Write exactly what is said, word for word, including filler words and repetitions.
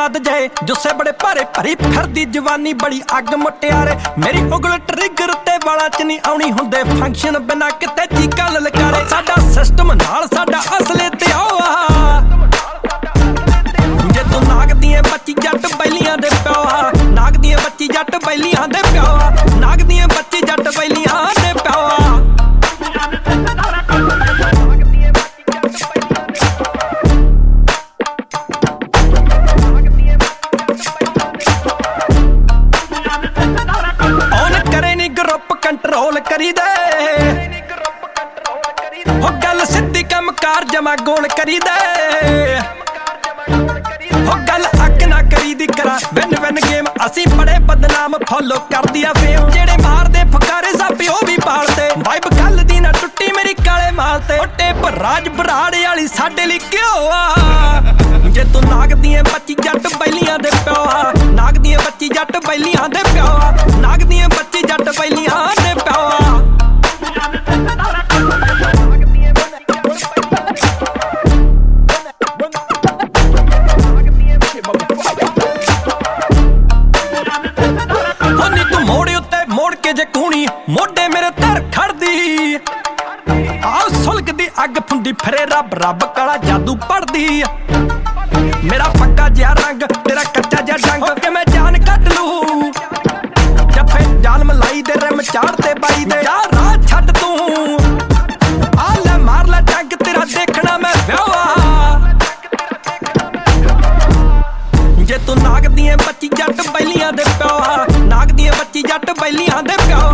जज्बात जय जुस्से बड़े भारे भरी फिरदी जवानी बड़ी अग मुटियारे मेरी उगल ट्रिगर ते वाला च नहीं आउणी हुंदे फंक्शन बिना किते चीकां ललकारे साडा सिस्टम नाल साडा असले ते आओ जे तू नाग दियां बच्ची जट बैलियां दे प्यो नाग दियां बच्ची जट बैलियां दे प्यो नाग दियां बच्ची जट बैलियां दे प्यो कंट्रोल करी दे हो गल सिद्धी कम कार जमा गोल करी दे हो गल अक ना करी दी करा विन विन गेम असी बड़े बदनाम फॉलो कर दिया फेम जेड़े मार दे फकारे सापी ओ भी पालते वाइब गल दी ना टुट्टी मेरी काले मालते ओटे पर राज बराड़े वाली साडे लई क्यों आ जे तू नाग दियां बच्ची जट बैलियां दे प्यो नाग दियां बच्ची जट बैलियां दे प्यो नाग दियां बच्ची जट बैलियां दे प्यो होनी तू मोड़ उत्ते मोड़ के जे कूणी मोढे मेरे धर खड़दी आओ सुलगदी अग फुंदी फिरे रब रब काला जादू पढ़दी मेरा पक्का जिहा रंग तेरा कच्चा जिहा डंग के मैं जान कट लू जफे जाल मलाई दे रिम चाड़ते बाई दे जा राह छड्ड तू आ ले मार ले डंग तेरा देखना मैं व्यावा जे तू नाग दियां बच्ची जट बैलियां दे प्यो नाग दियां बच्ची जट बैलियां दे प्यो